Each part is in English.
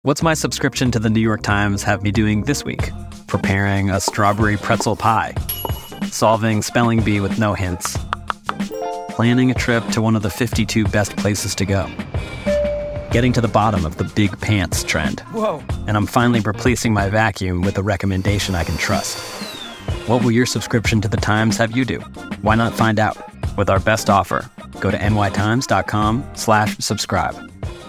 What's my subscription to the New York Times have me doing this week? Preparing a strawberry pretzel pie, solving spelling bee with no hints, planning a trip to one of the 52 best places to go, getting to the bottom of the big pants trend. Whoa. And I'm finally replacing my vacuum with a recommendation I can trust. What will your subscription to the Times have you do? Why not find out with our best offer? Go to nytimes.com/subscribe.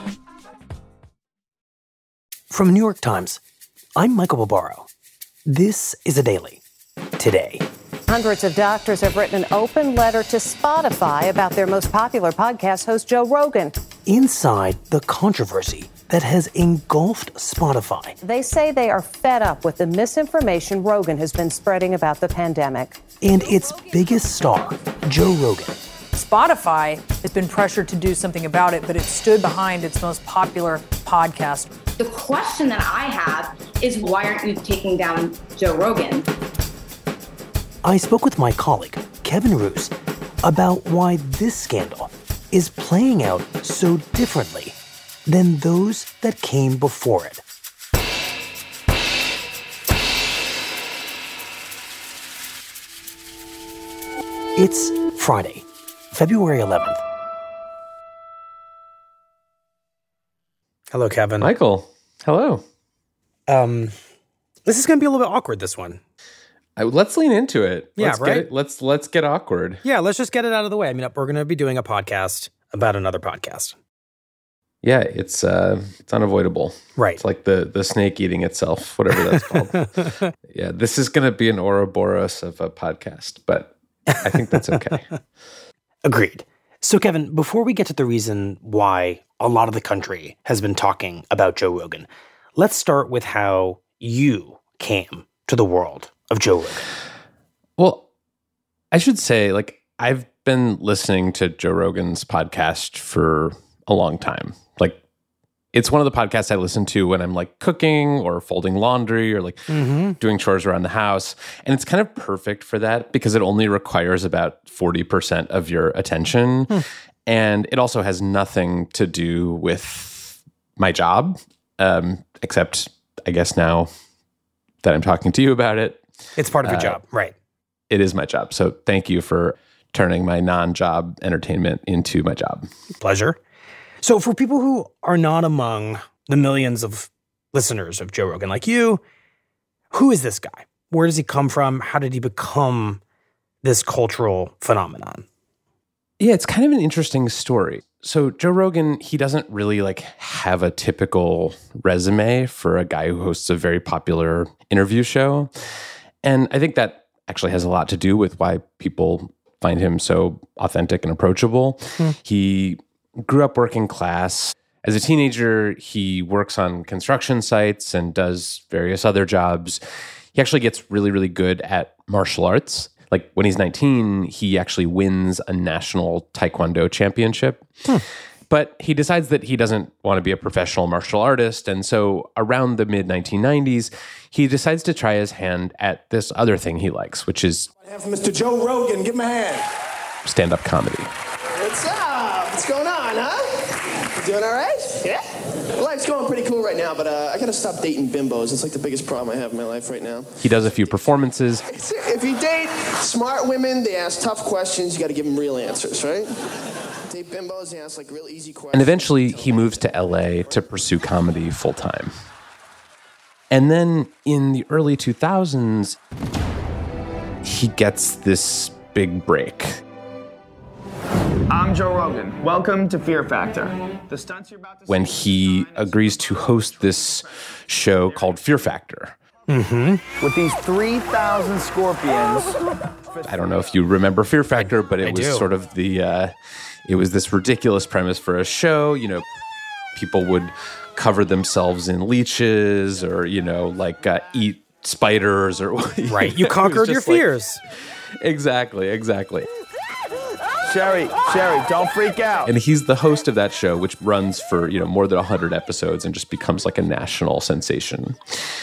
From the New York Times, I'm Michael Barbaro. This is A Daily. Today. Hundreds of doctors have written an open letter to Spotify about their most popular podcast host, Joe Rogan. Inside the controversy that has engulfed Spotify. They say they are fed up with the misinformation Rogan has been spreading about the pandemic. And its biggest star, Joe Rogan. Spotify has been pressured to do something about it, but it stood behind its most popular podcast. The question that I have is, why aren't you taking down Joe Rogan? I spoke with my colleague, Kevin Roose, about why this scandal is playing out so differently than those that came before it. It's Friday, February 11th. Hello, Kevin. Michael, hello. This is going to be a little bit awkward, this one. Let's lean into it. Yeah, right? Let's get awkward. Yeah, let's just get it out of the way. I mean, we're going to be doing a podcast about another podcast. Yeah, it's unavoidable. Right. It's like the snake eating itself, whatever that's called. Yeah, this is going to be an Ouroboros of a podcast, but I think that's okay. Agreed. So, Kevin, before we get to the reason why a lot of the country has been talking about Joe Rogan, let's start with how you came to the world of Joe Rogan. Well, I should say, I've been listening to Joe Rogan's podcast for a long time. It's one of the podcasts I listen to when I'm cooking or folding laundry or doing chores around the house. And it's kind of perfect for that because it only requires about 40% of your attention. And it also has nothing to do with my job, except I guess now that I'm talking to you about it. It's part of your job, right? It is my job. So thank you for turning my non-job entertainment into my job. Pleasure. So for people who are not among the millions of listeners of Joe Rogan like you, who is this guy? Where does he come from? How did he become this cultural phenomenon? Yeah, it's kind of an interesting story. So Joe Rogan, he doesn't really have a typical resume for a guy who hosts a very popular interview show. And I think that actually has a lot to do with why people find him so authentic and approachable. He grew up working class. As a teenager, he works on construction sites and does various other jobs. He actually gets really, really good at martial arts. When he's 19, he actually wins a national taekwondo championship. But he decides that he doesn't want to be a professional martial artist. And so around the mid-1990s, he decides to try his hand at this other thing he likes, which is Mr. Joe Rogan. Give him a hand. Stand-up comedy. What's up? What's going on, huh? You doing all right? Yeah? Life's going pretty cool right now, but I gotta stop dating bimbos. It's the biggest problem I have in my life right now. He does a few performances. If you date smart women, they ask tough questions. You gotta give them real answers, right? Date bimbos, they ask real easy questions. And eventually he moves to LA to pursue comedy full-time. And then in the early 2000s, he gets this big break. I'm Joe Rogan. Welcome to Fear Factor. The stunts you're about to when he agrees to host this show called Fear Factor. With these 3,000 scorpions. I don't know if you remember Fear Factor, but it was do. sort of it was this ridiculous premise for a show. People would cover themselves in leeches or, eat spiders or Right. You conquered your fears. Exactly. Sherry, don't freak out. And he's the host of that show, which runs for, more than 100 episodes and just becomes a national sensation.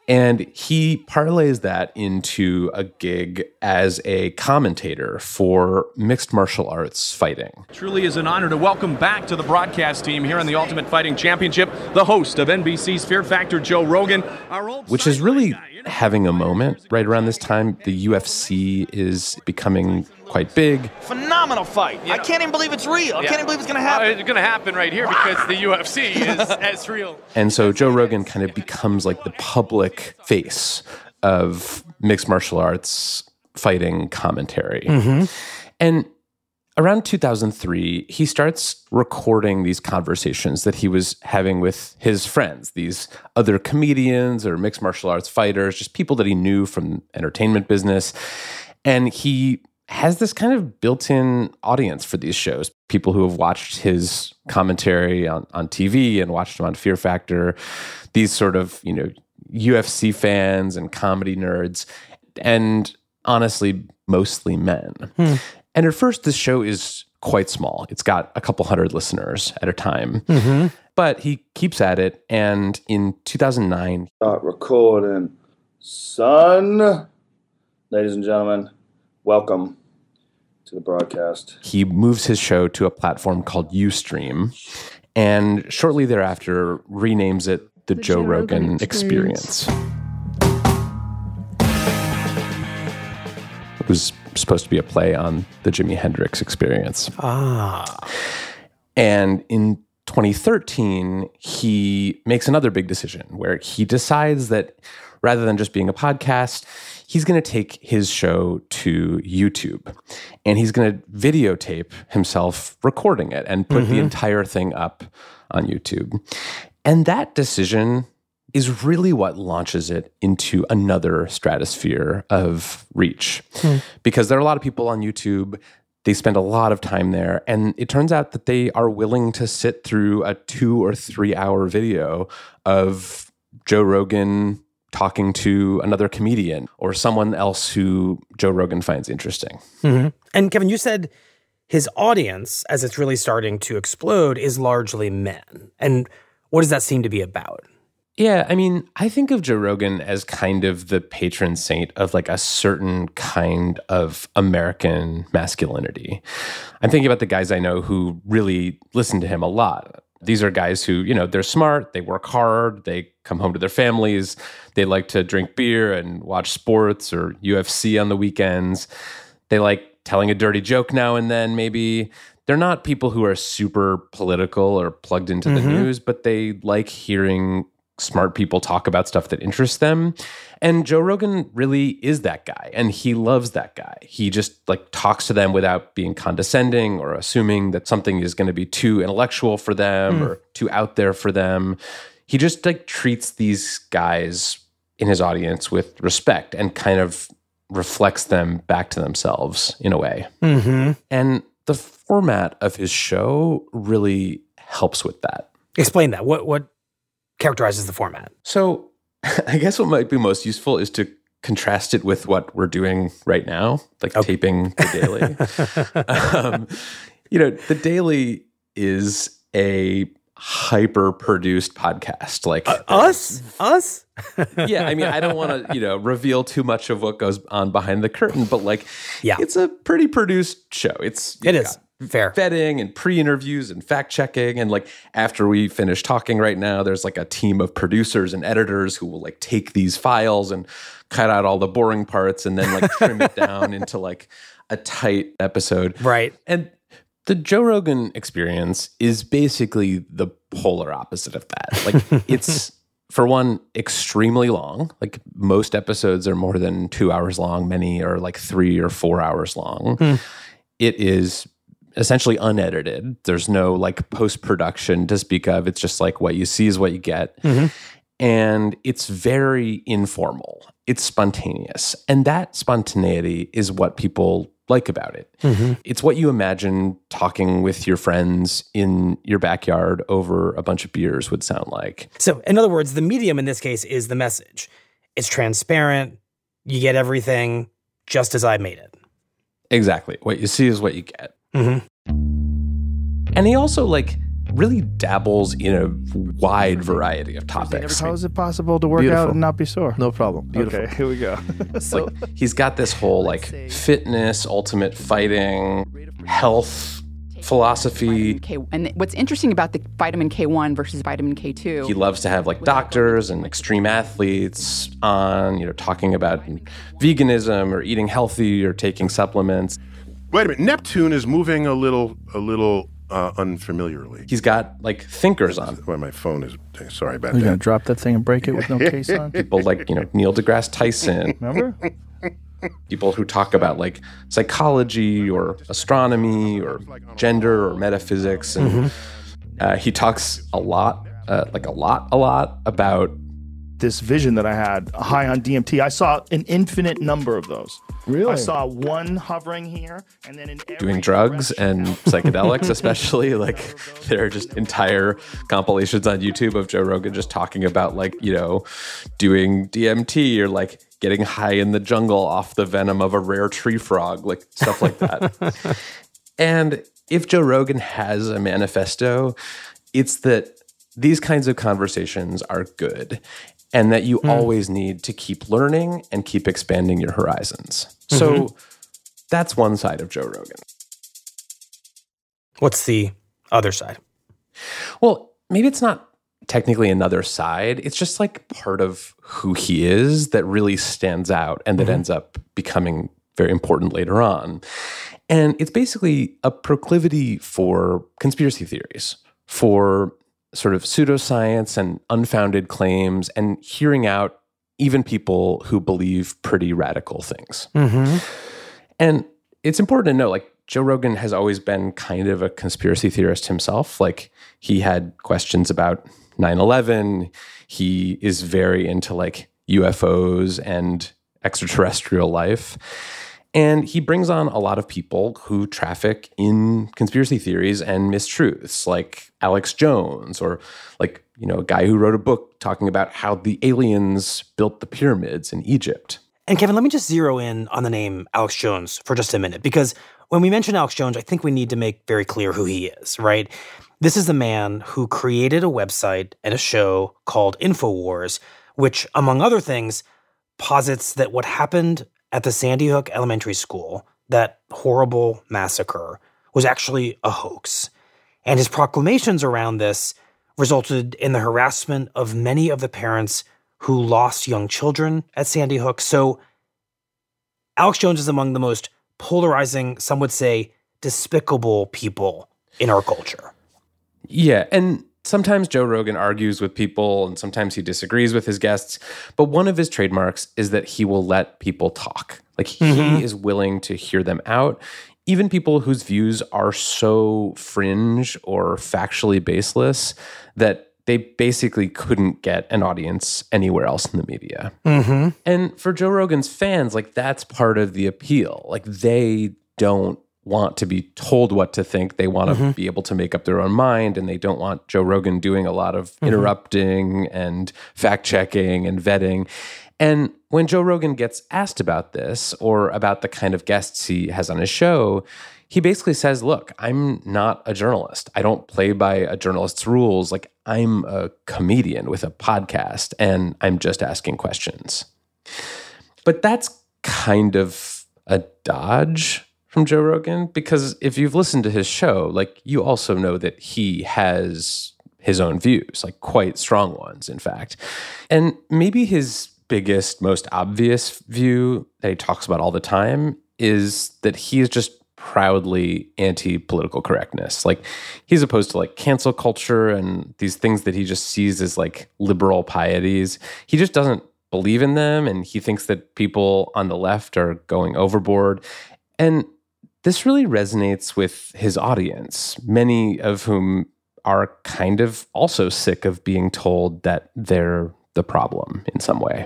And he parlays that into a gig as a commentator for mixed martial arts fighting. Truly is an honor to welcome back to the broadcast team here on the Ultimate Fighting Championship, the host of NBC's Fear Factor, Joe Rogan. Which is really having a moment right around this time. The UFC is becoming quite big. Phenomenal fight. I can't even believe it's real. I can't even believe it's going to happen. It's going to happen right here because the UFC is as real. And so Joe Rogan kind of becomes like the public face of mixed martial arts fighting commentary. And around 2003, he starts recording these conversations that he was having with his friends, these other comedians or mixed martial arts fighters, just people that he knew from entertainment business. And he has this kind of built-in audience for these shows, people who have watched his commentary on TV and watched him on Fear Factor, these sort of, UFC fans and comedy nerds, and honestly, mostly men. And at first, this show is quite small. It's got a couple hundred listeners at a time. But he keeps at it, and in 2009... Start recording. Son, ladies and gentlemen, welcome to the broadcast. He moves his show to a platform called Ustream, and shortly thereafter renames it the Joe Rogan Experience. It was supposed to be a play on the Jimi Hendrix Experience. And in 2013, he makes another big decision where he decides that rather than just being a podcast, he's going to take his show to YouTube, and he's going to videotape himself recording it and put the entire thing up on YouTube. And that decision is really what launches it into another stratosphere of reach. Because there are a lot of people on YouTube, they spend a lot of time there, and it turns out that they are willing to sit through a 2 or 3 hour video of Joe Rogan talking to another comedian or someone else who Joe Rogan finds interesting. And Kevin, you said his audience, as it's really starting to explode, is largely men. And what does that seem to be about? Yeah, I mean, I think of Joe Rogan as kind of the patron saint of like a certain kind of American masculinity. I'm thinking about the guys I know who really listen to him a lot. These are guys who, they're smart, they work hard, they come home to their families, they like to drink beer and watch sports or UFC on the weekends. They like telling a dirty joke now and then, maybe. They're not people who are super political or plugged into the news, but they like hearing smart people talk about stuff that interests them. And Joe Rogan really is that guy, and he loves that guy. He just talks to them without being condescending or assuming that something is going to be too intellectual for them or too out there for them. He just treats these guys in his audience with respect and kind of reflects them back to themselves in a way. And the format of his show really helps with that. Explain that. What characterizes the format? So I guess what might be most useful is to contrast it with what we're doing right now, taping The Daily. The Daily is a hyper-produced podcast. Us? Yeah, I mean, I don't want to, reveal too much of what goes on behind the curtain, but it's a pretty produced show. It is. Fair. Vetting and pre-interviews and fact-checking. And after we finish talking right now, there's a team of producers and editors who will take these files and cut out all the boring parts and then trim it down into a tight episode. Right. And the Joe Rogan Experience is basically the polar opposite of that. It's, for one, extremely long. Most episodes are more than 2 hours long. Many are 3 or 4 hours long. It is essentially unedited. There's no post-production to speak of. It's just what you see is what you get. And it's very informal. It's spontaneous. And that spontaneity is what people like about it. It's what you imagine talking with your friends in your backyard over a bunch of beers would sound like. So, in other words, the medium in this case is the message. It's transparent. You get everything just as I made it. Exactly. What you see is what you get. And he also really dabbles in a wide variety of topics. How is it possible to work out and not be sore? No problem. Beautiful. Okay, here we go. So he's got this whole like fitness, ultimate fighting, health philosophy. And what's interesting about the vitamin K1 versus vitamin K2, he loves to have like doctors and extreme athletes on, talking about veganism or eating healthy or taking supplements. Wait a minute, Neptune is moving a little unfamiliarly. He's got like thinkers on. Well, my phone is, sorry about You're that. going to drop that thing and break it with no case on? People like, Neil deGrasse Tyson. Remember? People who talk about like psychology or astronomy or gender or metaphysics. And he talks a lot about this vision that I had, high on DMT. I saw an infinite number of those. Really? I saw one hovering here, and then in doing drugs and psychedelics, especially. Like, there are just entire compilations on YouTube of Joe Rogan just talking about, like, doing DMT or like getting high in the jungle off the venom of a rare tree frog, like stuff like that. And if Joe Rogan has a manifesto, it's that these kinds of conversations are good, and that you always need to keep learning and keep expanding your horizons. So that's one side of Joe Rogan. What's the other side? Well, maybe it's not technically another side. It's just like part of who he is that really stands out and that ends up becoming very important later on. And it's basically a proclivity for conspiracy theories, for sort of pseudoscience and unfounded claims, and hearing out even people who believe pretty radical things. And it's important to know, like, Joe Rogan has always been kind of a conspiracy theorist himself. Like, he had questions about 9/11. He is very into like UFOs and extraterrestrial life. And he brings on a lot of people who traffic in conspiracy theories and mistruths, like Alex Jones, or like, a guy who wrote a book talking about how the aliens built the pyramids in Egypt. And Kevin, let me just zero in on the name Alex Jones for just a minute, because when we mention Alex Jones, I think we need to make very clear who he is, right? This is the man who created a website and a show called InfoWars, which, among other things, posits that what happened at the Sandy Hook Elementary School, that horrible massacre, was actually a hoax. And his proclamations around this resulted in the harassment of many of the parents who lost young children at Sandy Hook. So Alex Jones is among the most polarizing, some would say despicable people in our culture. Yeah, and sometimes Joe Rogan argues with people, and sometimes he disagrees with his guests. But one of his trademarks is that he will let people talk. Like, he is willing to hear them out, even people whose views are so fringe or factually baseless that they basically couldn't get an audience anywhere else in the media. And for Joe Rogan's fans, like, that's part of the appeal. Like, they don't want to be told what to think. They want to be able to make up their own mind, and they don't want Joe Rogan doing a lot of interrupting and fact-checking and vetting. And when Joe Rogan gets asked about this, or about the kind of guests he has on his show, he basically says, look, I'm not a journalist. I don't play by a journalist's rules. Like, I'm a comedian with a podcast, and I'm just asking questions. But that's kind of a dodge from Joe Rogan, because if you've listened to his show, like, you also know that he has his own views, like quite strong ones, in fact. And maybe his biggest, most obvious view that he talks about all the time is that he is just proudly anti-political correctness. Like, he's opposed to like cancel culture and these things that he just sees as like liberal pieties. He just doesn't believe in them, and he thinks that people on the left are going overboard. And this really resonates with his audience, many of whom are kind of also sick of being told that they're the problem in some way.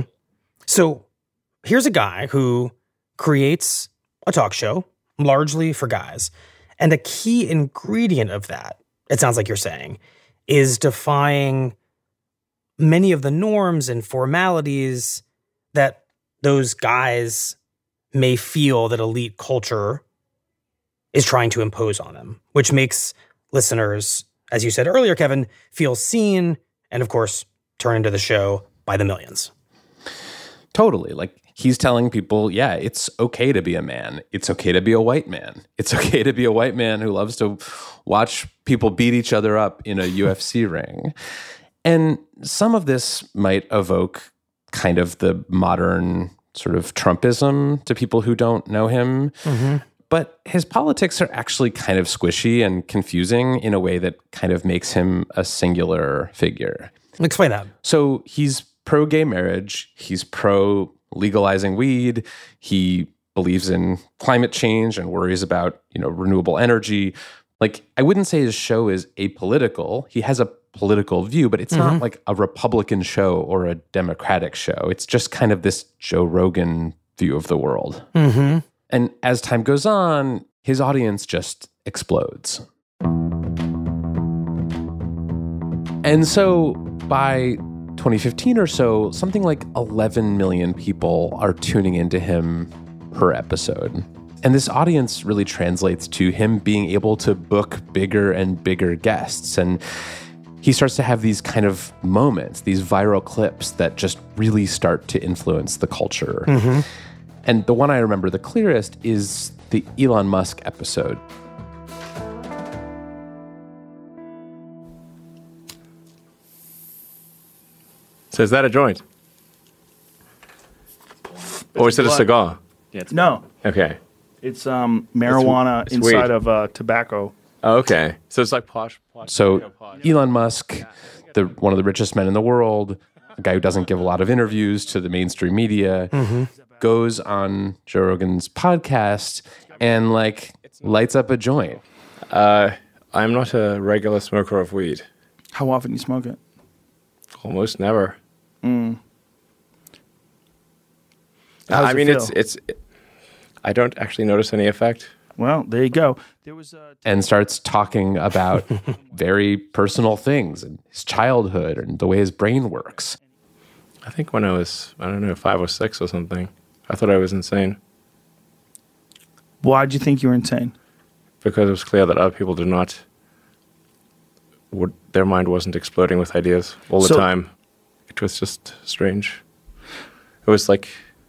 So here's a guy who creates a talk show largely for guys. And a key ingredient of that, it sounds like you're saying, is defying many of the norms and formalities that those guys may feel that elite culture is trying to impose on them, which makes listeners as you said earlier, Kevin, feel seen and, of course, turn into the show by the millions. Totally. Like, he's telling people, yeah, it's okay to be a man. It's okay to be a white man. It's okay to be a white man who loves to watch people beat each other up in a UFC ring. And some of this might evoke kind of the modern sort of Trumpism to people who don't know him. Mm-hmm. But his politics are actually kind of squishy and confusing in a way that kind of makes him a singular figure. Explain that. So he's pro-gay marriage. He's pro-legalizing weed. He believes in climate change and worries about, renewable energy. Like, I wouldn't say his show is apolitical. He has a political view, but it's not like a Republican show or a Democratic show. It's just kind of this Joe Rogan view of the world. Mm-hmm. And as time goes on, his audience just explodes. And so by 2015 or so, something like 11 million people are tuning into him per episode. And this audience really translates to him being able to book bigger and bigger guests. And he starts to have these kind of moments, these viral clips that just really start to influence the culture. Mm-hmm. And the one I remember the clearest is the Elon Musk episode. So is that a joint? Or is it a cigar? No. Okay. It's marijuana it's inside weed. of tobacco. Oh, okay. So it's like posh. So Elon Musk, one of the richest men in the world, a guy who doesn't give a lot of interviews to the mainstream media, goes on Joe Rogan's podcast and lights up a joint. I'm not a regular smoker of weed. How often do you smoke it? Almost never. Mm. I mean, it's. I don't actually notice any effect. Well, there you go. There was and starts talking about very personal things and his childhood and the way his brain works. I think when I was, 5 or 6 or something, I thought I was insane. Why'd you think you were insane? Because it was clear that other people their mind wasn't exploding with ideas all the time. It was just strange. It was like,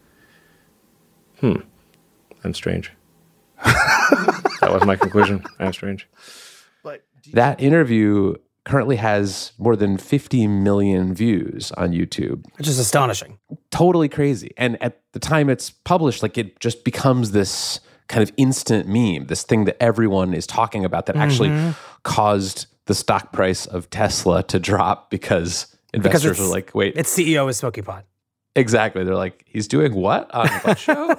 I'm strange. That was my conclusion. I'm strange. That interview currently has more than 50 million views on YouTube. Which is astonishing. Totally crazy. And at the time it's published, it just becomes this kind of instant meme, this thing that everyone is talking about that actually caused the stock price of Tesla to drop because investors were like, wait. Its CEO is smoking pot. Exactly. They're like, he's doing what on what show?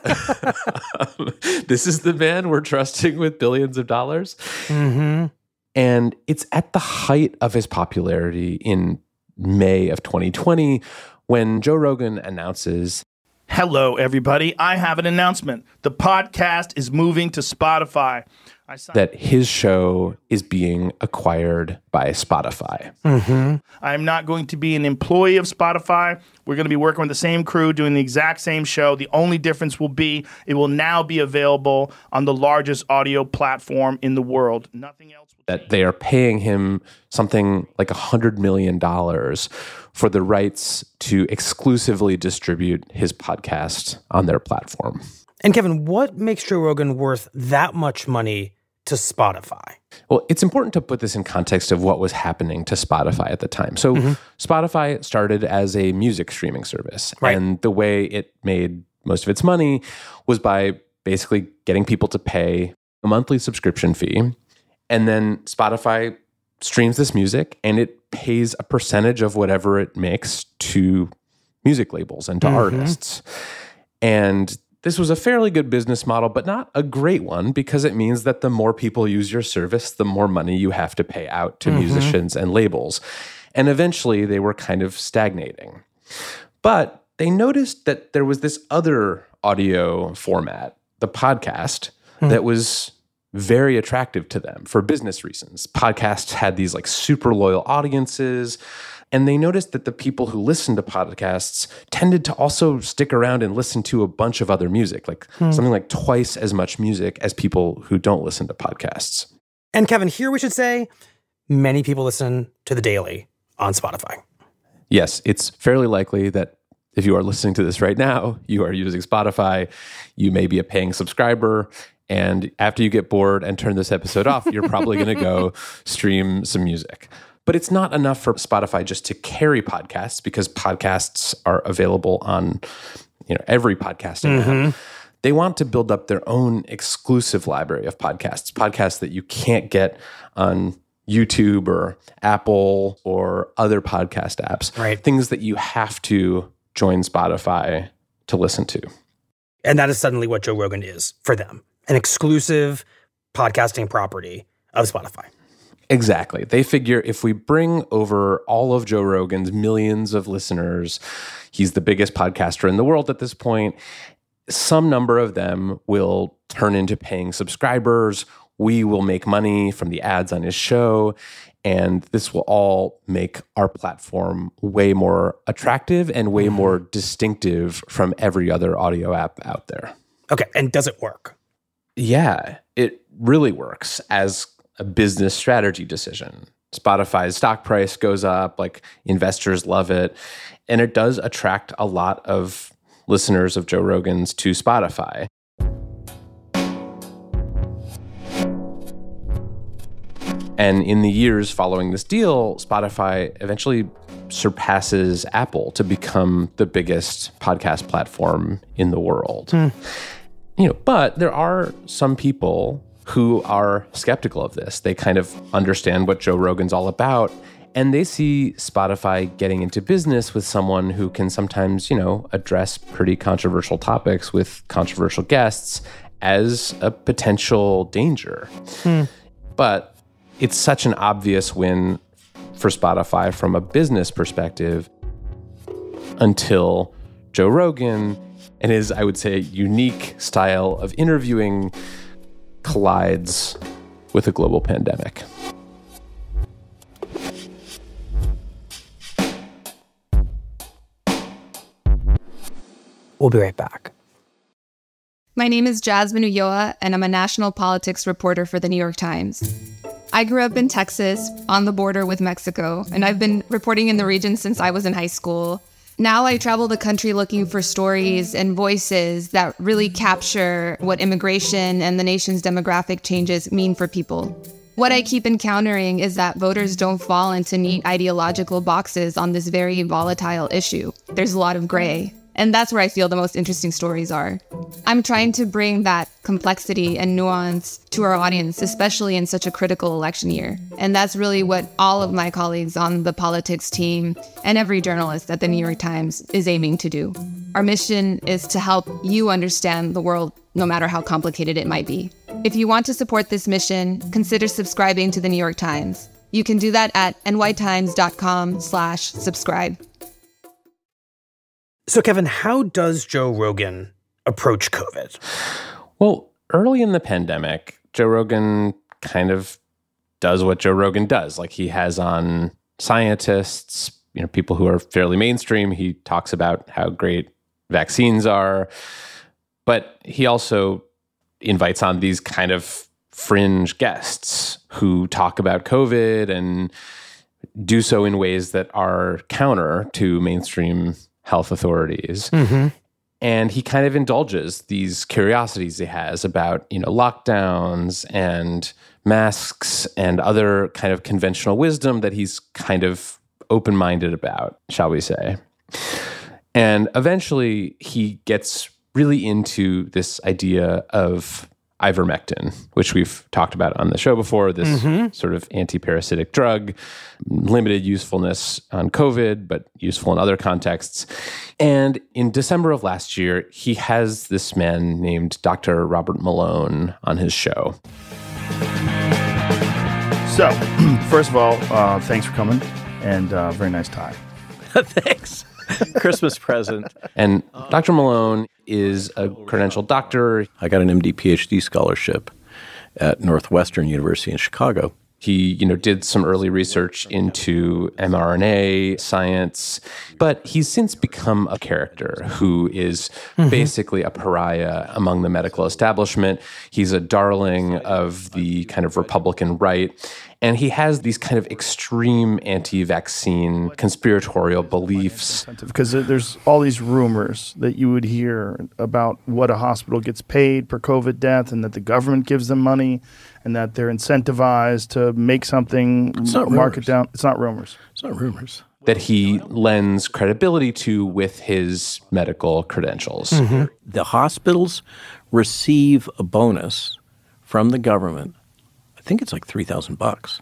This is the man we're trusting with billions of dollars. Mm-hmm. And it's at the height of his popularity in May of 2020 when Joe Rogan announces, hello, everybody. I have an announcement. The podcast is moving to Spotify. That his show is being acquired by Spotify. Mm-hmm. I'm not going to be an employee of Spotify. We're going to be working with the same crew, doing the exact same show. The only difference will be it will now be available on the largest audio platform in the world. Nothing else. That they are paying him something like $100 million for the rights to exclusively distribute his podcast on their platform. And Kevin, what makes Joe Rogan worth that much money to Spotify? Well, it's important to put this in context of what was happening to Spotify at the time. So Spotify started as a music streaming service. Right. And the way it made most of its money was by basically getting people to pay a monthly subscription fee. And then Spotify streams this music and it pays a percentage of whatever it makes to music labels and to artists. And this was a fairly good business model, but not a great one because it means that the more people use your service, the more money you have to pay out to musicians and labels. And eventually they were kind of stagnating. But they noticed that there was this other audio format, the podcast, that was very attractive to them for business reasons. Podcasts had these super loyal audiences. And they noticed that the people who listened to podcasts tended to also stick around and listen to a bunch of other music, something like twice as much music as people who don't listen to podcasts. And Kevin, here we should say, many people listen to The Daily on Spotify. Yes, it's fairly likely that if you are listening to this right now, you are using Spotify, you may be a paying subscriber, and after you get bored and turn this episode off, you're probably going to go stream some music. But it's not enough for Spotify just to carry podcasts, because podcasts are available on every podcasting app. They want to build up their own exclusive library of podcasts that you can't get on YouTube or Apple or other podcast apps. Right. Things that you have to join Spotify to listen to. And that is suddenly what Joe Rogan is for them, an exclusive podcasting property of Spotify. Exactly. They figure if we bring over all of Joe Rogan's millions of listeners, he's the biggest podcaster in the world at this point, some number of them will turn into paying subscribers. We will make money from the ads on his show, and this will all make our platform way more attractive and way more distinctive from every other audio app out there. Okay, and does it work? Yeah, it really works as a business strategy decision. Spotify's stock price goes up, like investors love it, and it does attract a lot of listeners of Joe Rogan's to Spotify. And in the years following this deal, Spotify eventually surpasses Apple to become the biggest podcast platform in the world. But there are some people who are skeptical of this. They kind of understand what Joe Rogan's all about, and they see Spotify getting into business with someone who can sometimes, address pretty controversial topics with controversial guests as a potential danger. But it's such an obvious win for Spotify from a business perspective until Joe Rogan and his, I would say, unique style of interviewing collides with a global pandemic. We'll be right back. My name is Jasmine Ulloa, and I'm a national politics reporter for The New York Times. I grew up in Texas, on the border with Mexico, and I've been reporting in the region since I was in high school. Now I travel the country looking for stories and voices that really capture what immigration and the nation's demographic changes mean for people. What I keep encountering is that voters don't fall into neat ideological boxes on this very volatile issue. There's a lot of gray. And that's where I feel the most interesting stories are. I'm trying to bring that complexity and nuance to our audience, especially in such a critical election year. And that's really what all of my colleagues on the politics team and every journalist at the New York Times is aiming to do. Our mission is to help you understand the world, no matter how complicated it might be. If you want to support this mission, consider subscribing to the New York Times. You can do that at nytimes.com/subscribe. So, Kevin, how does Joe Rogan approach COVID? Well, early in the pandemic, Joe Rogan kind of does what Joe Rogan does. Like, he has on scientists, people who are fairly mainstream. He talks about how great vaccines are, but he also invites on these kind of fringe guests who talk about COVID and do so in ways that are counter to mainstream health authorities. And he kind of indulges these curiosities he has about, lockdowns and masks and other kind of conventional wisdom that he's kind of open-minded about, shall we say. And eventually he gets really into this idea of ivermectin, which we've talked about on the show before, this sort of anti-parasitic drug, limited usefulness on COVID, but useful in other contexts. And in December of last year, he has this man named Dr. Robert Malone on his show. So, first of all, thanks for coming, and very nice tie. Thanks. Christmas present. And Dr. Malone is a credentialed doctor. I got an MD PhD scholarship at Northwestern University in Chicago. He, did some early research into mRNA science, but he's since become a character who is basically a pariah among the medical establishment. He's a darling of the kind of Republican right. And he has these kind of extreme anti-vaccine conspiratorial beliefs. Because there's all these rumors that you would hear about what a hospital gets paid per COVID death and that the government gives them money and that they're incentivized to make something, mark it down. It's not rumors. It's not rumors. That he lends credibility to with his medical credentials. Mm-hmm. The hospitals receive a bonus from the government. I think it's like $3,000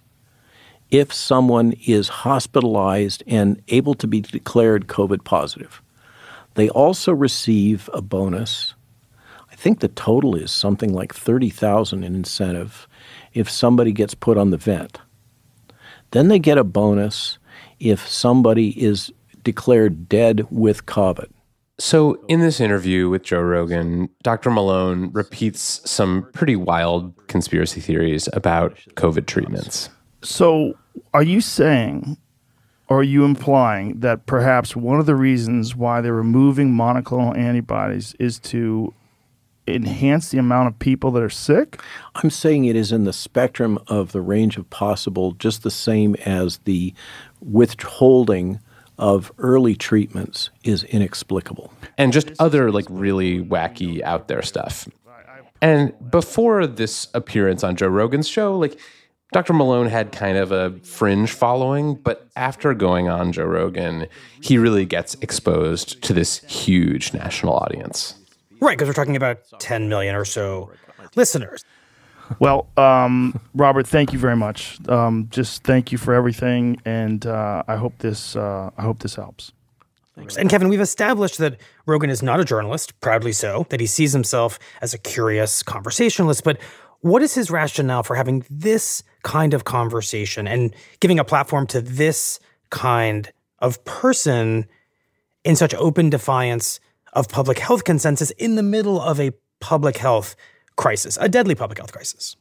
if someone is hospitalized and able to be declared COVID positive. They also receive a bonus. I think the total is something like $30,000 in incentive if somebody gets put on the vent. Then they get a bonus if somebody is declared dead with COVID. So in this interview with Joe Rogan, Dr. Malone repeats some pretty wild conspiracy theories about COVID treatments. So are you saying, or are you implying that perhaps one of the reasons why they're removing monoclonal antibodies is to enhance the amount of people that are sick? I'm saying it is in the spectrum of the range of possible, just the same as the withholding of early treatments is inexplicable. And just other like really wacky out there stuff. And before this appearance on Joe Rogan's show, like Dr. Malone had kind of a fringe following, but after going on Joe Rogan, he really gets exposed to this huge national audience. Right, because we're talking about 10 million or so listeners. Well, Robert, thank you very much. Just thank you for everything, and I hope this helps. Thanks. And Kevin, we've established that Rogan is not a journalist, proudly so, that he sees himself as a curious conversationalist. But what is his rationale for having this kind of conversation and giving a platform to this kind of person in such open defiance of public health consensus in the middle of a public health crisis, a deadly public health crisis?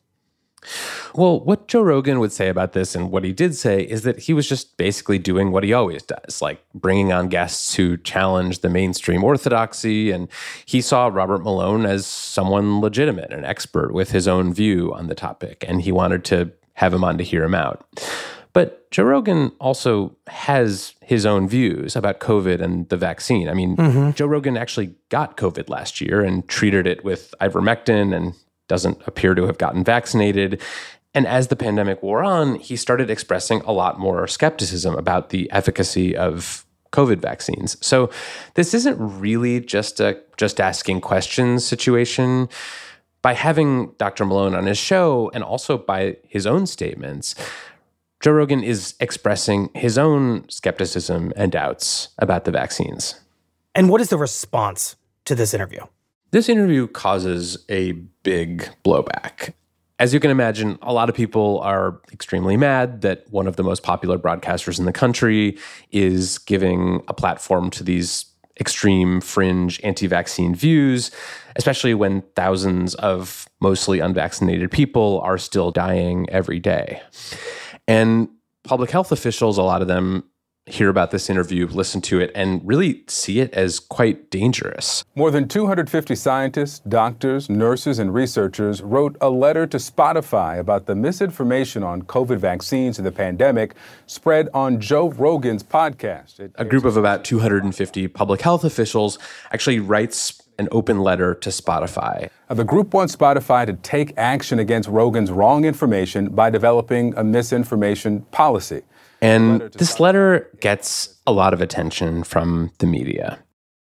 Well, what Joe Rogan would say about this, and what he did say, is that he was just basically doing what he always does, like bringing on guests who challenge the mainstream orthodoxy. And he saw Robert Malone as someone legitimate, an expert with his own view on the topic, and he wanted to have him on to hear him out. But Joe Rogan also has his own views about COVID and the vaccine. I mean, Joe Rogan actually got COVID last year and treated it with ivermectin and doesn't appear to have gotten vaccinated. And as the pandemic wore on, he started expressing a lot more skepticism about the efficacy of COVID vaccines. So this isn't really just a just asking questions situation. By having Dr. Malone on his show, and also by his own statements, Joe Rogan is expressing his own skepticism and doubts about the vaccines. And what is the response to this interview? This interview causes a big blowback. As you can imagine, a lot of people are extremely mad that one of the most popular broadcasters in the country is giving a platform to these extreme fringe anti-vaccine views, especially when thousands of mostly unvaccinated people are still dying every day. And public health officials, a lot of them, hear about this interview, listen to it, and really see it as quite dangerous. More than 250 scientists, doctors, nurses, and researchers wrote a letter to Spotify about the misinformation on COVID vaccines and the pandemic spread on Joe Rogan's podcast. A group of about 250 public health officials actually writes an open letter to Spotify. The group wants Spotify to take action against Rogan's wrong information by developing a misinformation policy. And this letter gets a lot of attention from the media.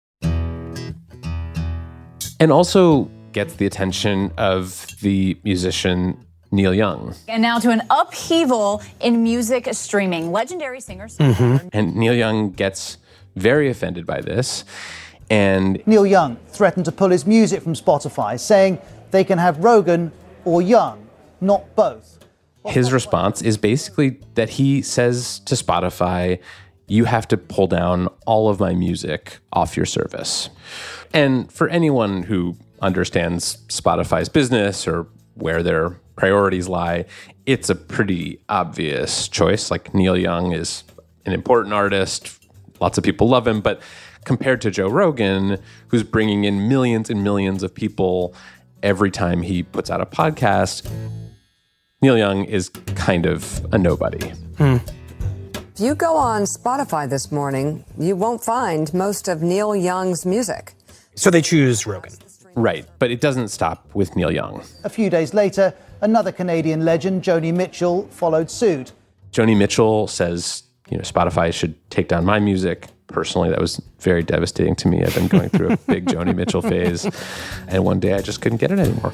And also gets the attention of the musician Neil Young. And now to an upheaval in music streaming. Legendary singer-songwriter. And Neil Young gets very offended by this. And Neil Young threatened to pull his music from Spotify, saying they can have Rogan or Young, not both. His response is basically that he says to Spotify, you have to pull down all of my music off your service. And for anyone who understands Spotify's business or where their priorities lie, it's a pretty obvious choice. Like, Neil Young is an important artist. Lots of people love him. But compared to Joe Rogan, who's bringing in millions and millions of people every time he puts out a podcast, Neil Young is kind of a nobody. If you go on Spotify this morning, you won't find most of Neil Young's music. So they choose Rogan. Right, but it doesn't stop with Neil Young. A few days later, another Canadian legend, Joni Mitchell, followed suit. Joni Mitchell says, Spotify should take down my music. Personally, that was very devastating to me. I've been going through a big Joni Mitchell phase, and one day I just couldn't get it anymore.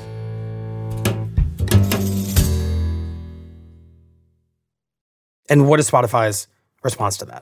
And what is Spotify's response to that?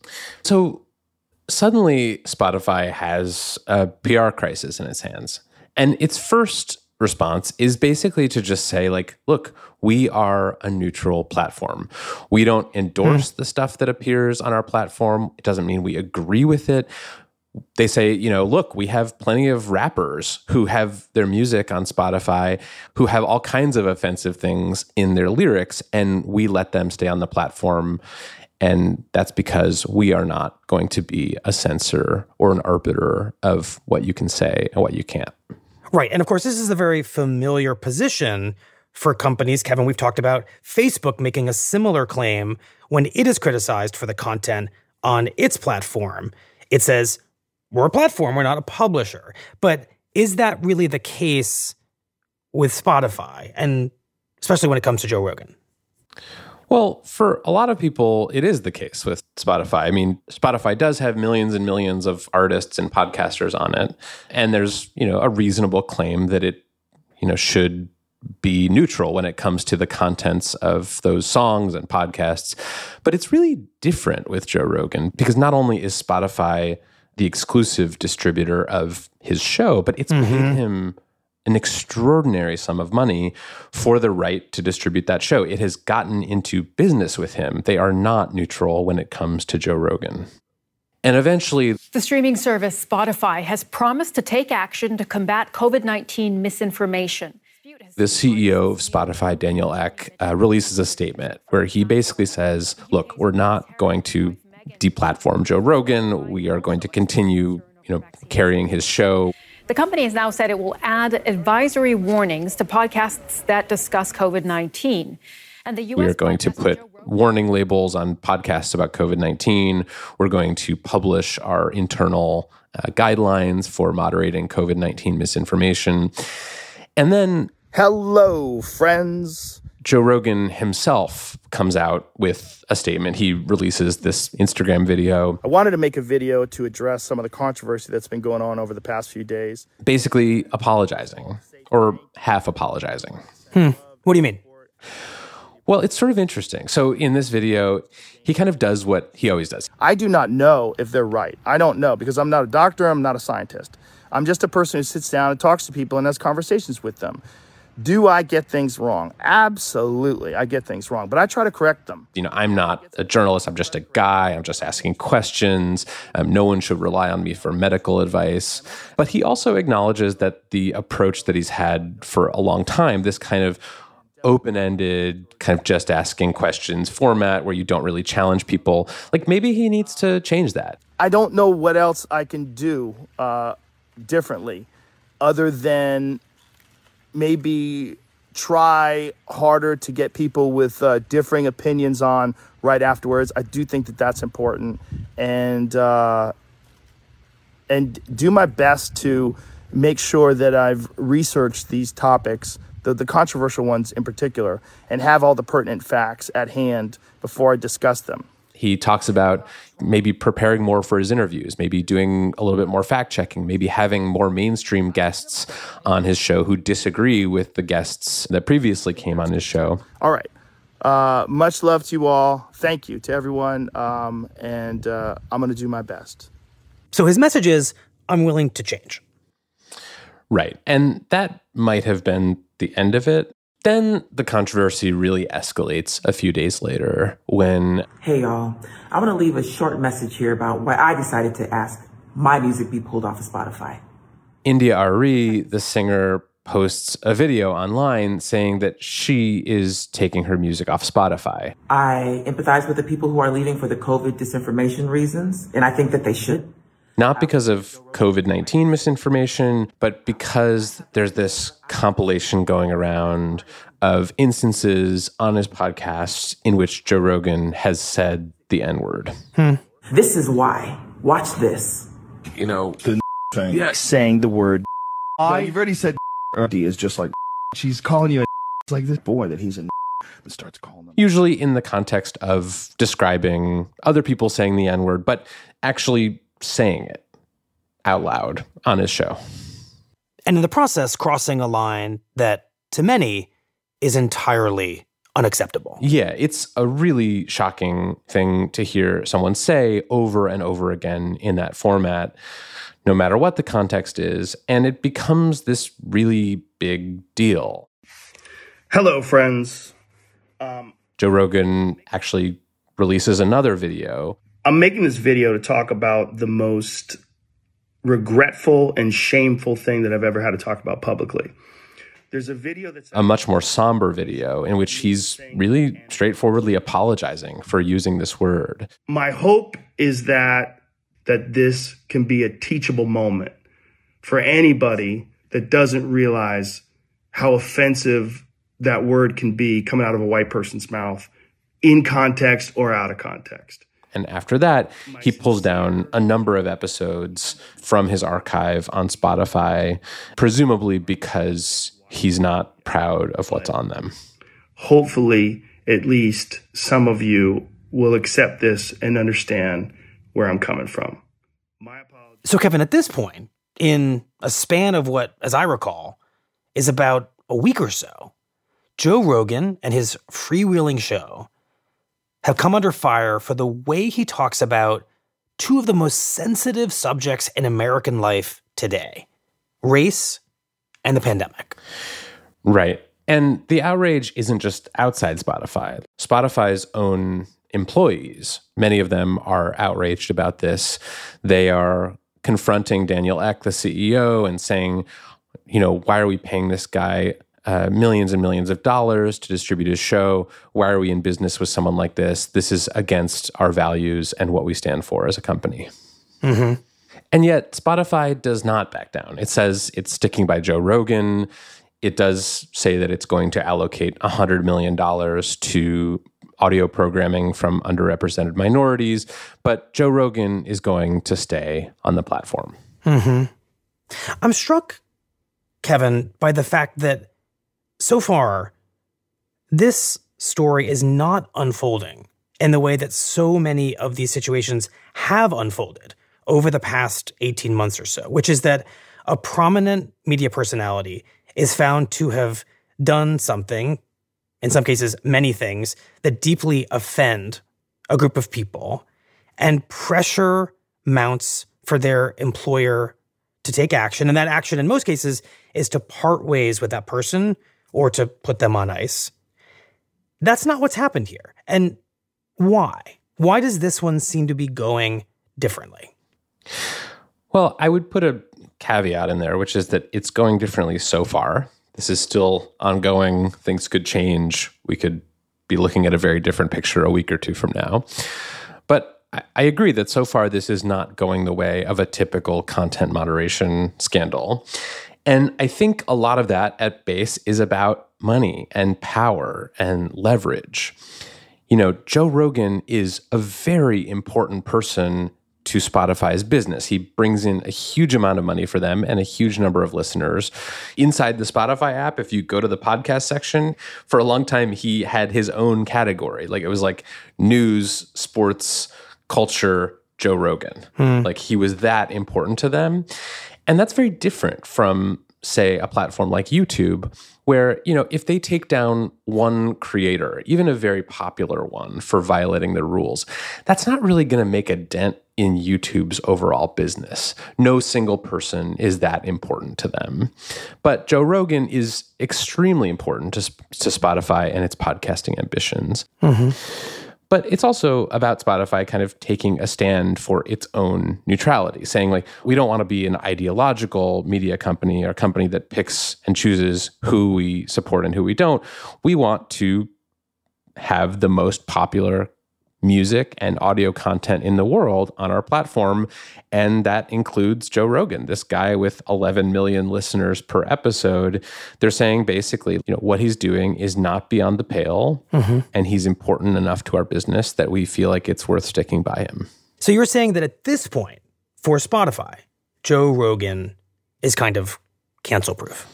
So suddenly Spotify has a PR crisis in its hands. And its first response is basically to just say, look, we are a neutral platform. We don't endorse the stuff that appears on our platform. It doesn't mean we agree with it. They say, look, we have plenty of rappers who have their music on Spotify who have all kinds of offensive things in their lyrics, and we let them stay on the platform. And that's because we are not going to be a censor or an arbiter of what you can say and what you can't. Right. And of course, this is a very familiar position for companies. Kevin, we've talked about Facebook making a similar claim when it is criticized for the content on its platform. It says, we're a platform, we're not a publisher. But is that really the case with Spotify, and especially when it comes to Joe Rogan? Well, for a lot of people, it is the case with Spotify. I mean, Spotify does have millions and millions of artists and podcasters on it. And there's, a reasonable claim that it, should be neutral when it comes to the contents of those songs and podcasts. But it's really different with Joe Rogan, because not only is Spotify the exclusive distributor of his show, but it's paid him an extraordinary sum of money for the right to distribute that show. It has gotten into business with him. They are not neutral when it comes to Joe Rogan. And eventually, the streaming service Spotify has promised to take action to combat COVID-19 misinformation. The CEO of Spotify, Daniel Ek, releases a statement where he basically says, look, we're not going to deplatform Joe Rogan. We are going to continue, carrying his show. The company has now said it will add advisory warnings to podcasts that discuss COVID-19. And the U.S. We are going to put warning labels on podcasts about COVID-19. We're going to publish our internal guidelines for moderating COVID-19 misinformation. And then, hello, friends. Joe Rogan himself comes out with a statement. He releases this Instagram video. I wanted to make a video to address some of the controversy that's been going on over the past few days. Basically apologizing, or half apologizing. What do you mean? Well, it's sort of interesting. So in this video, he kind of does what he always does. I do not know if they're right. I don't know, because I'm not a doctor, I'm not a scientist. I'm just a person who sits down and talks to people and has conversations with them. Do I get things wrong? Absolutely, I get things wrong, but I try to correct them. I'm not a journalist. I'm just a guy. I'm just asking questions. No one should rely on me for medical advice. But he also acknowledges that the approach that he's had for a long time, this kind of open-ended, kind of just asking questions format where you don't really challenge people, maybe he needs to change that. I don't know what else I can do differently other than maybe try harder to get people with differing opinions on right afterwards. I do think that that's important, and do my best to make sure that I've researched these topics, the controversial ones in particular, and have all the pertinent facts at hand before I discuss them. He talks about maybe preparing more for his interviews, maybe doing a little bit more fact-checking, maybe having more mainstream guests on his show who disagree with the guests that previously came on his show. All right. Much love to you all. Thank you to everyone. And I'm going to do my best. So his message is, I'm willing to change. Right. And that might have been the end of it. Then the controversy really escalates a few days later when... Hey, y'all. I want to leave a short message here about why I decided to ask my music be pulled off of Spotify. India Arie, the singer, posts a video online saying that she is taking her music off Spotify. I empathize with the people who are leaving for the COVID disinformation reasons, and I think that they should. Not because of COVID-19 misinformation, but because there's this compilation going around of instances on his podcast in which Joe Rogan has said the N-word. This is why. Watch this. You know, the thing. Yes. Saying the word. You've already said is just like she's calling you a it's like this boy that he's a and starts calling them. Usually in the context of describing other people saying the N-word, but actually saying it out loud on his show. And in the process, crossing a line that, to many, is entirely unacceptable. Yeah, it's a really shocking thing to hear someone say over and over again in that format, no matter what the context is, and it becomes this really big deal. Hello, friends. Joe Rogan actually releases another video. I'm making this video to talk about the most regretful and shameful thing that I've ever had to talk about publicly. There's a video that's a much more somber video in which he's really straightforwardly apologizing for using this word. My hope is that this can be a teachable moment for anybody that doesn't realize how offensive that word can be coming out of a white person's mouth in context or out of context. And after that, he pulls down a number of episodes from his archive on Spotify, presumably because he's not proud of what's on them. Hopefully, at least some of you will accept this and understand where I'm coming from. So, Kevin, at this point, in a span of what, as I recall, is about a week or so, Joe Rogan and his freewheeling show have come under fire for the way he talks about two of the most sensitive subjects in American life today: race and the pandemic. Right. And the outrage isn't just outside Spotify. Spotify's own employees, many of them are outraged about this. They are confronting Daniel Ek, the CEO, and saying, you know, why are we paying this guy millions and millions of dollars to distribute his show? Why are we in business with someone like this? This is against our values and what we stand for as a company. Mm-hmm. And yet Spotify does not back down. It says it's sticking by Joe Rogan. It does say that it's going to allocate $100 million to audio programming from underrepresented minorities, but Joe Rogan is going to stay on the platform. Mm-hmm. I'm struck, Kevin, by the fact that so far, this story is not unfolding in the way that so many of these situations have unfolded over the past 18 months or so, which is that a prominent media personality is found to have done something, in some cases many things, that deeply offend a group of people, and pressure mounts for their employer to take action. And that action, in most cases, is to part ways with that person or to put them on ice. That's not what's happened here. And why? Why does this one seem to be going differently? Well, I would put a caveat in there, which is that it's going differently so far. This is still ongoing. Things could change. We could be looking at a very different picture a week or two from now. But I agree that so far this is not going the way of a typical content moderation scandal. And I think a lot of that at base is about money and power and leverage. You know, Joe Rogan is a very important person to Spotify's business. He brings in a huge amount of money for them and a huge number of listeners. Inside the Spotify app, if you go to the podcast section, for a long time, he had his own category. Like it was like news, sports, culture, Joe Rogan. Like he was that important to them. And that's very different from, say, a platform like YouTube, where, you know, if they take down one creator, even a very popular one, for violating the rules, that's not really going to make a dent in YouTube's overall business. No single person is that important to them. But Joe Rogan is extremely important to Spotify and its podcasting ambitions. Mm-hmm. But it's also about Spotify kind of taking a stand for its own neutrality, saying like, we don't want to be an ideological media company or a company that picks and chooses who we support and who we don't. We want to have the most popular music and audio content in the world on our platform. And that includes Joe Rogan, this guy with 11 million listeners per episode. They're saying basically, what he's doing is not beyond the pale, and he's important enough to our business that we feel like it's worth sticking by him. So you're saying that at this point, for Spotify, Joe Rogan is kind of cancel-proof?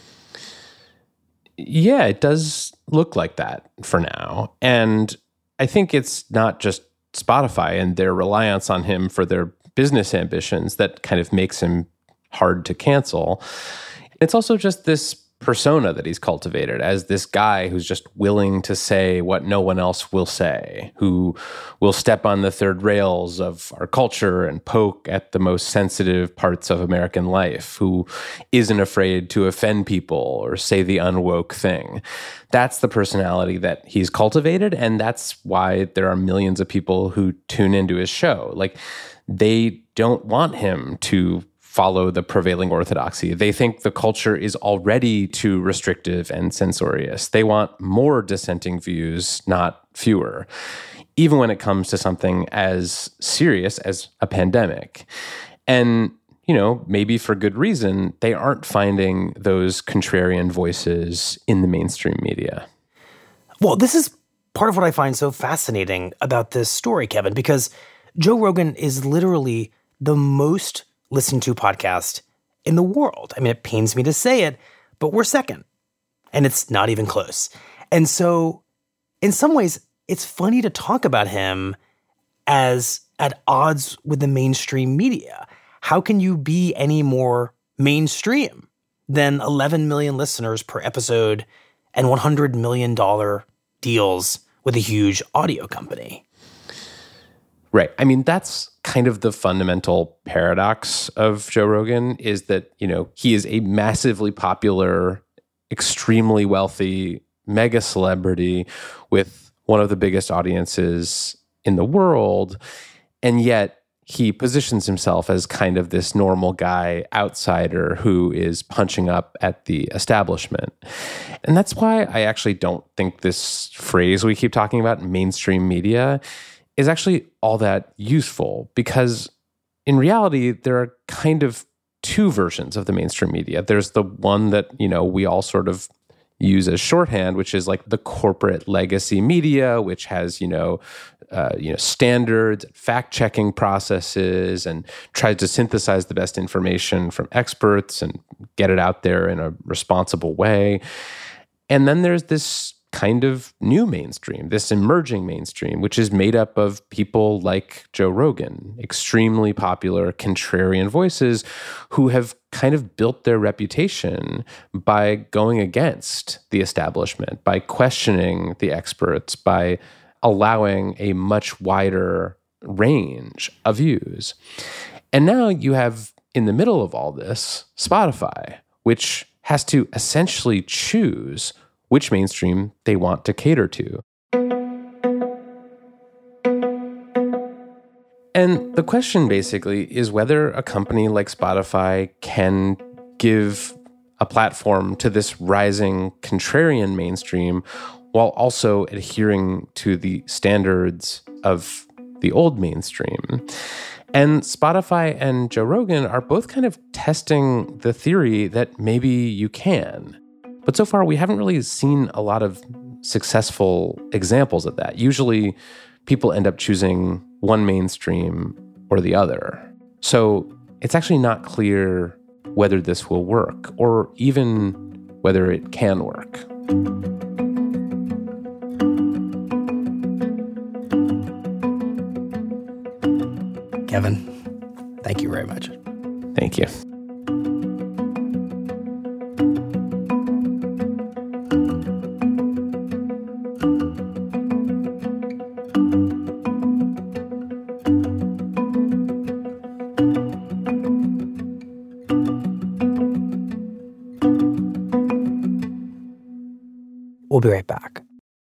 Yeah, it does look like that for now. And I think it's not just Spotify and their reliance on him for their business ambitions that kind of makes him hard to cancel. It's also just this persona that he's cultivated as this guy who's just willing to say what no one else will say, who will step on the third rails of our culture and poke at the most sensitive parts of American life, who isn't afraid to offend people or say the unwoke thing. That's the personality that he's cultivated, and that's why there are millions of people who tune into his show. Like, they don't want him to follow the prevailing orthodoxy. They think the culture is already too restrictive and censorious. They want more dissenting views, not fewer, even when it comes to something as serious as a pandemic. And, maybe for good reason, they aren't finding those contrarian voices in the mainstream media. Well, this is part of what I find so fascinating about this story, Kevin, because Joe Rogan is literally the most listened to podcast in the world. I mean, it pains me to say it, but we're second, and it's not even close. And so in some ways, it's funny to talk about him as at odds with the mainstream media. How can you be any more mainstream than 11 million listeners per episode and $100 million deals with a huge audio company? Right. I mean, that's kind of the fundamental paradox of Joe Rogan, is that, he is a massively popular, extremely wealthy mega celebrity with one of the biggest audiences in the world. And yet he positions himself as kind of this normal guy outsider who is punching up at the establishment. And that's why I actually don't think this phrase we keep talking about, mainstream media, is actually all that useful, because in reality, there are kind of two versions of the mainstream media. There's the one that, we all sort of use as shorthand, which is like the corporate legacy media, which has, standards, fact-checking processes, and tries to synthesize the best information from experts and get it out there in a responsible way. And then there's this kind of new mainstream, this emerging mainstream, which is made up of people like Joe Rogan, extremely popular contrarian voices who have kind of built their reputation by going against the establishment, by questioning the experts, by allowing a much wider range of views. And now you have, in the middle of all this, Spotify, which has to essentially choose which mainstream they want to cater to. And the question basically is whether a company like Spotify can give a platform to this rising contrarian mainstream while also adhering to the standards of the old mainstream. And Spotify and Joe Rogan are both kind of testing the theory that maybe you can. But so far, we haven't really seen a lot of successful examples of that. Usually, people end up choosing one mainstream or the other. So it's actually not clear whether this will work, or even whether it can work. Kevin, thank you very much. Thank you. We'll be right back.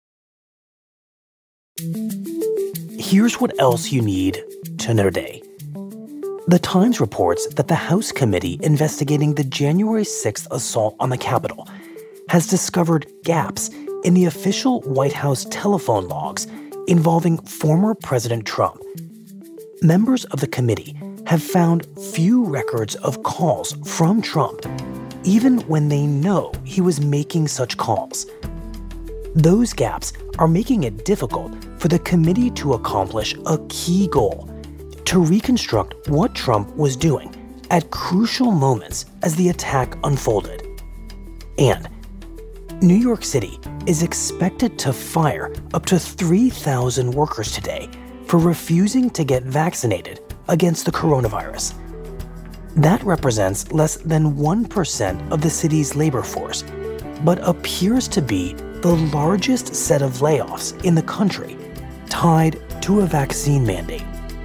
Here's what else you need to know today. The Times reports that the House committee investigating the January 6th assault on the Capitol has discovered gaps in the official White House telephone logs involving former President Trump. Members of the committee have found few records of calls from Trump, even when they know he was making such calls. Those gaps are making it difficult for the committee to accomplish a key goal: to reconstruct what Trump was doing at crucial moments as the attack unfolded. And New York City is expected to fire up to 3,000 workers today for refusing to get vaccinated against the coronavirus. That represents less than 1% of the city's labor force, but appears to be the largest set of layoffs in the country tied to a vaccine mandate.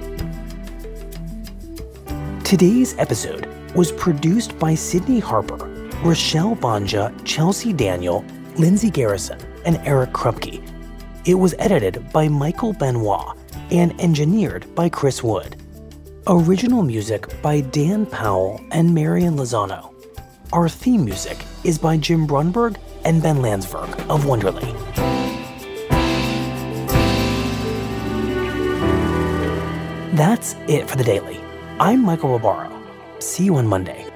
Today's episode was produced by Sydney Harper, Rochelle Banja, Chelsea Daniel, Lindsay Garrison, and Eric Krupke. It was edited by Michael Benoit and engineered by Chris Wood. Original music by Dan Powell and Marian Lozano. Our theme music is by Jim Brunberg and Ben Landsberg of Wonderly. That's it for the Daily. I'm Michael Barbaro. See you on Monday.